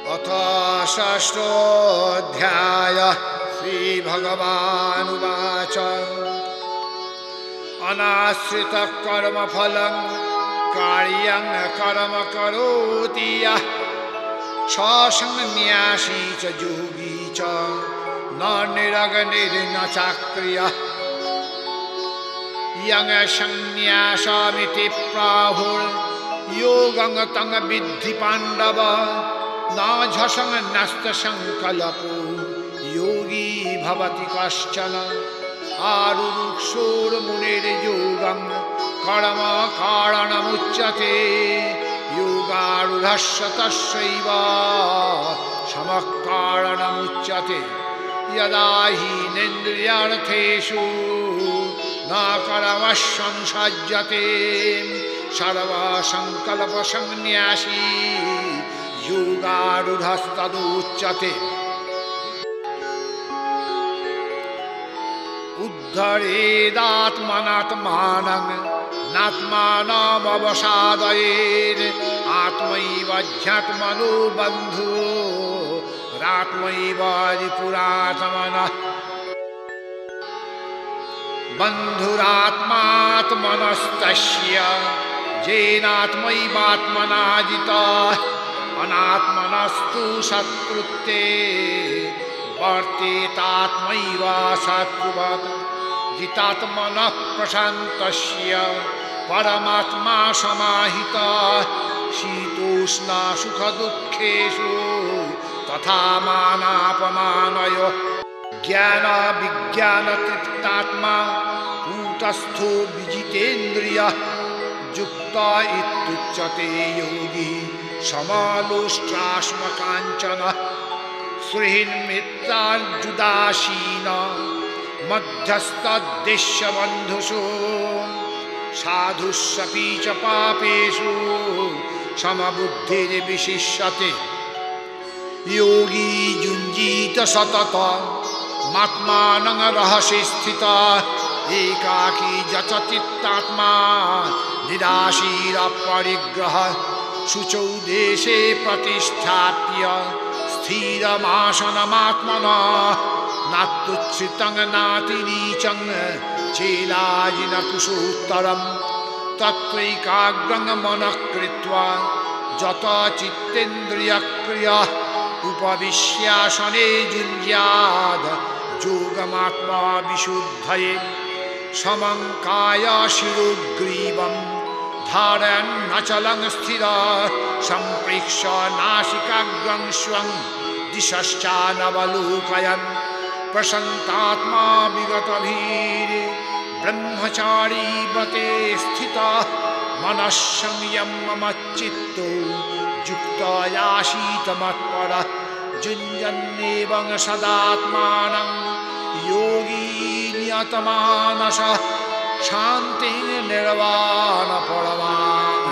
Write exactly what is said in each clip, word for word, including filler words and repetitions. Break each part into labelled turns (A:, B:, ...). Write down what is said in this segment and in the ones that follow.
A: अथ षष्ठोऽध्यायः श्रीभगवानुवाच अनाश्रितः कर्मफलं कार्यं कर्म करोति यः सन्न्यासी च योगी च न निरग्निर्न चाक्रियः यं सन्न्यासमिति प्राहुर्योगं तं विद्धि पाण्डव न झषं नस्तसङ्कल्पो योगी भवति कश्चन आरुरुक्षोर्मुनिर्योगं कर्म कारणमुच्यते योगारूढस्य तस्यैव शमः कारणमुच्यते यदा हीनेन्द्रियार्थेषु न कर्मः संसज्जते सर्वसङ्कल्पसन्न्यासी योगारूढस्तदुच्यते उद्धरेदात्मनात्मानं नात्मानमवसादयेत् आत्मैव ह्यात्मनो बन्धुरात्मैव रिपुरात्मनः बन्धुरात्मात्मनस्तस्य येनात्मैवात्मना जितः अनात्मनस्तु शत्रुत्वे वर्तेतात्मैव शत्रुवत् जितात्मनः प्रशान्तस्य परमात्मा समाहितः शीतोष्ण सुखदुःखेषु तथा मानापमानयोः ज्ञानविज्ञानतृप्तात्मा कूटस्थो विजितेन्द्रियः युक्त इत्युच्यते योगी समालोष्ट्राश्मकाञ्चनः सुहृन्मित्रार्जुदासीन मध्यस्थद्देश्यबन्धुषु साधुष्वपि च पापेषु समबुद्धिर्विशिष्यते योगी युञ्जीत सततमात्मानं रहसि स्थितः एकाकी जचचित्तात्मा निराशीरपरिग्रहः शुचौ देशे प्रतिष्ठाप्य स्थिरमासनमात्मनः नात्युच्छ्रितं नातिनीचं चेलाजिनकुशोत्तरं तत्रैकाग्रं मनः कृत्वा जतचित्तेन्द्रियक्रियः उपविश्यासने युञ्ज्याद् योगमात्मा विशुद्धये समं कायशिरोग्रीवं धारयन्नचलं स्थिरः सम्प्रेक्ष्य नासिकाग्रं स्वं दिशश्चानवलोकयन् प्रशान्तात्मा विगतभिः ब्रह्मचारी व्रते स्थितः मनः संयममच्चित्तो युक्तयासीत मत्परः युञ्जन्नेवं सदात्मानं योगी नियतमानसः शान्तिं निर्वाणपरमां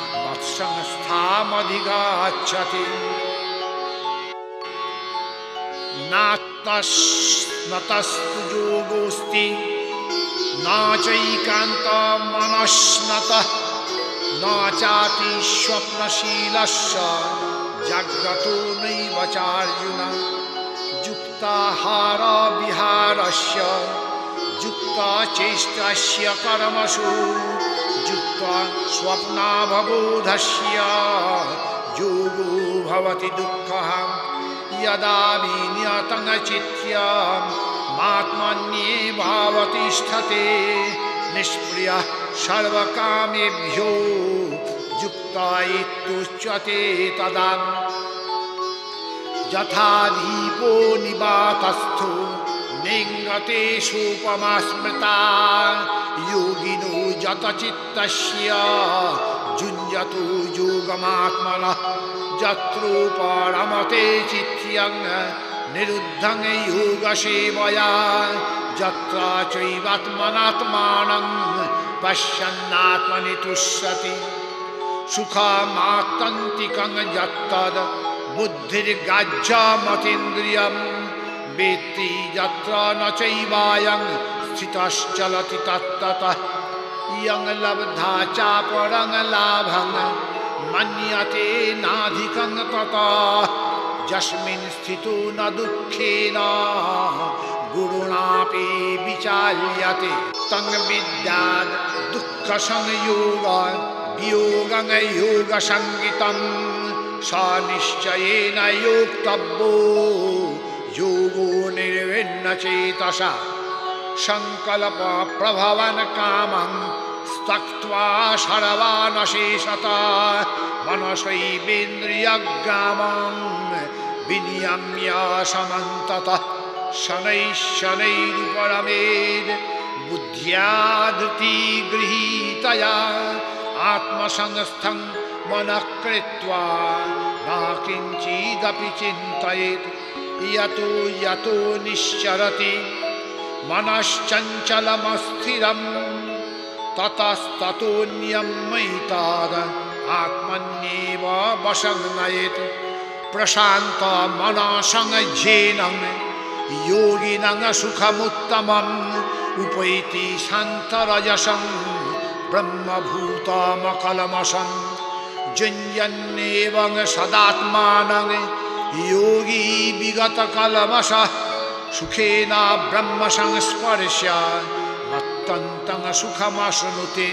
A: मत्संस्थामधिगच्छति नात्तस्तु योगोऽस्ति न चैकान्तमनस्नतः न चाति स्वप्नशीलस्य जाग्रतो नैव चार्जुन युक्ताहारविहारस्य युक्तचेष्टस्य कर्मसु युक्तस्वप्नावबोधस्य योगो भवति दुःखः यदा विनियतं चित्तमात्मन्येवावतिष्ठते निष्क्रियः सर्वकामेभ्यो युक्त इत्युच्यते तदा यथा दीपो निवातस्थो नेङ्गते सोपमा स्मृता योगिनो यतचित्तस्य युञ्जतो योगमात्मनः यत्रोपरमते चित्यं निरुद्धं योगसेवया यत्र चैवात्मनात्मानं पश्यन्नात्मनि तुष्यति सुखमात्यन्तिकं यत्तद् बुद्धिर्ग्राह्यमतीन्द्रियं वेत्ति यत्र न चैवायं स्थितश्चलति तत्ततः यं लब्धा चापरं लाभं मन्यते नाधिकं ततः यस्मिन् स्थितो न दुःखेन गुरुणापि विचाल्यते तं विद्यात् दुःखसंयोग वियोगं योगसंज्ञितं स निश्चयेन योक्तव्यो योगो निर्विण्णचेतसा संकल्प प्रभवन कामं त्यक्त्वा सर्वानशेषतः मनसैवेन्द्रियग्रामं विनियम्य समन्ततः शनैः शनैरुपरमेद् बुद्ध्या धृतिगृहीतया आत्मसंस्थं मनः कृत्वा न किञ्चिदपि चिन्तयेत् यतो यतो निश्चरति मनश्चञ्चलमस्थिरम् ततस्ततोऽन्यमयिताद् आत्मन्येव वशं नयेत् प्रशान्त मनसं ध्येनं योगिनं सुखमुत्तमम् उपैति शान्तरजसं ब्रह्मभूतमकल्मषं युञ्जन्नेवं सदात्मानं योगी विगतकल्मषः सुखेन ब्रह्मसंस्पर्श्य अत्यन्तं सुखमाश्नुते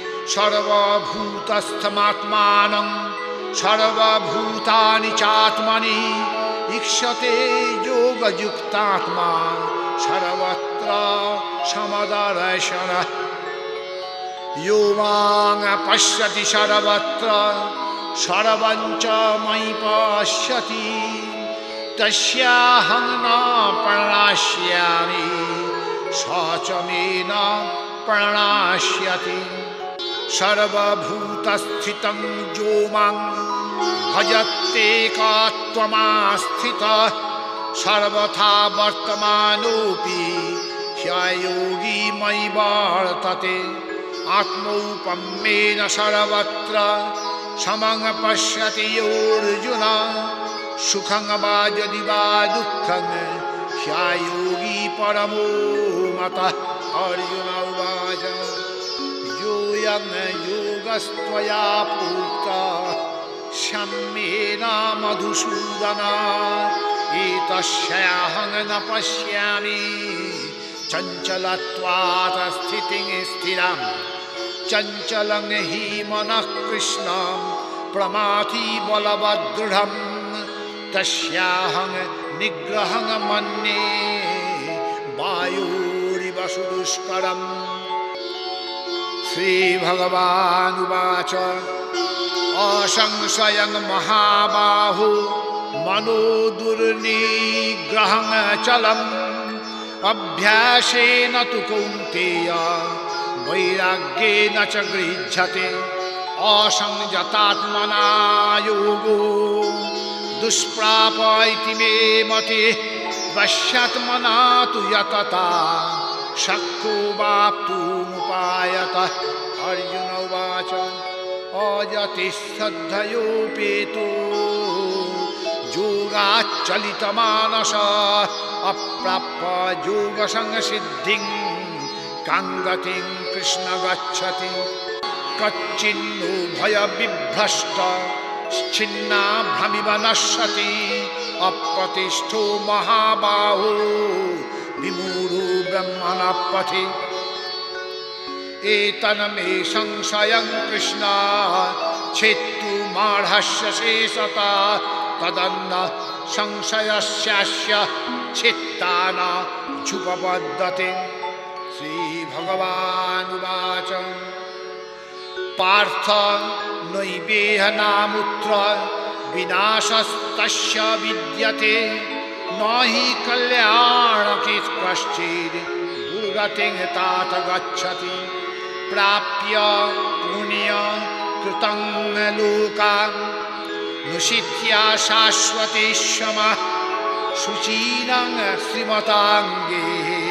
A: सर्वभूतस्थमात्मानं सर्वभूतानि चात्मनि ईक्षते योगयुक्तात्मा सर्वत्र समदर्शनः यो मां पश्यति सर्वत्र सर्वं च मयि पश्यति तस्याहं न प्रणश्यामि स च मे न प्रणश्यति सर्वभूतस्थितं यो मां भजत्येकत्वमास्थितः सर्वथा वर्तमानोऽपि ह्ययोगी मयि वर्तते आत्मौपम्येन सर्वत्र समं पश्यति योऽर्जुन सुखं वा यदि वा दुःखं ह्ययोगी परमो मतः अर्जुन उवाच योऽयं योगस्त्वया प्रोक्तः सम्येन मधुसूदन एतस्याहं न पश्यामि चञ्चलत्वात् स्थितिं स्थिरम् चञ्चलं हि मनः कृष्ण प्रमाथि बलवदृढम् तस्याहं निग्रहं मन्ये वायोरिव सुदुष्करम् श्रीभगवानुवाच असंशयं महाबाहो मनो दुर्निग्रहं चलम् अभ्यासेन तु कौन्तेय वैराग्येन च गृह्यते असंयतात्मना योगो दुष्प्राप इति मे मतिः वश्यात्मना तु यतता शक्यो वाप्तुमुपायतः अर्जुन उवाच अयति श्रद्धयोपेतो योगाच्चलितमानसः अप्राप्य योगसंसिद्धिं कां गतिं कृष्ण गच्छति कच्चिन्नो भयविभ्रष्टः छिन्नाभ्रमिव नश्यति अप्रतिष्ठो महाबाहो विमूढो ब्रह्मणः पथि एतन्मे संशयं कृष्ण छेत्तुमार्हस्य शेषतः तदन्न संशयस्यास्य चित्तान जुपपद्यते श्रीभगवानुवाच पार्थ नैवेह नामुत्र विनाशस्तस्य विद्यते न हि कल्याणकृत् कश्चित् दुर्गतिं तात गच्छति प्राप्य पुण्यकृतं लोकान् नुशित्या शाश्वती क्षमः शुचीनं श्रीमताङ्गे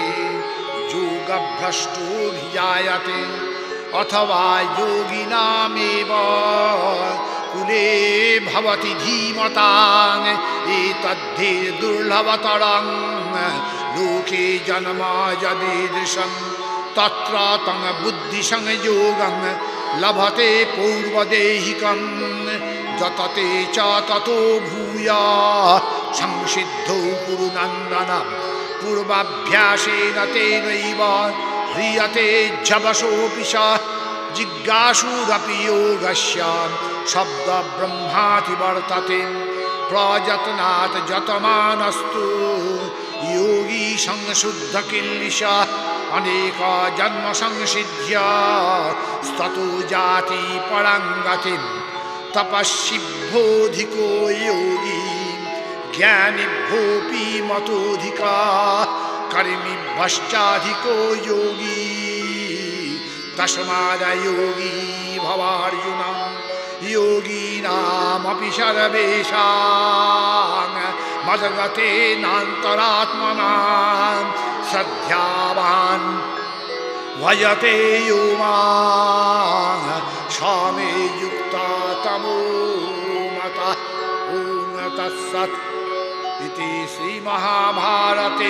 A: योगभ्रष्टोऽभिजायते अथवा योगिनामेव कुले भवति धीमतां एतद्धि दुर्लभतरं लोके जन्म यदीदृशं तत्र तं बुद्धिसंयोगं लभते पूर्वदेहिकं जतते च ततो भूयात् संसिद्धौ कुरु नन्दन पूर्वाभ्यासेन तेनैव ह्रियते जवसोऽपि स जिज्ञासुरपि योगस्य शब्दब्रह्माति वर्तते प्रयत्नात् जतमानस्तु योगी संशुद्धकिल्बिषः अनेक जन्म संसिद्ध्य स्ततो जाति पराङ्गतिं तपस्विभ्योऽधिको योगी ज्ञानिभ्योऽपि मतोऽधिकः कर्मिभ्यश्चाधिको योगी तस्माद् योगी भवार्जुन योगीनामपि सर्वेषां मद्गतेनान्तरात्मना श्रद्धावान् भजते यो मां स मे युक्ता तमो मतः। ॐ तत्सत् इति श्रीमहाभारते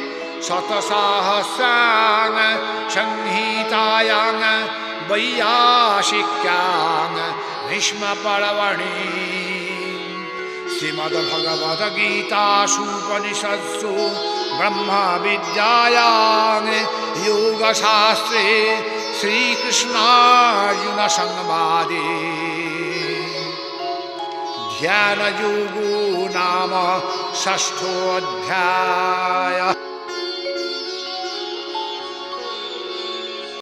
A: शतसाहस्रां संहितायां वैयासिक्यां भीष्मपर्वणि श्रीमद्भगवद्गीतासूपनिषत्सु ब्रह्मविद्यायां योगशास्त्रे श्रीकृष्णार्जुनसंवादे ध्यानयोगो नाम षष्ठोऽध्यायः।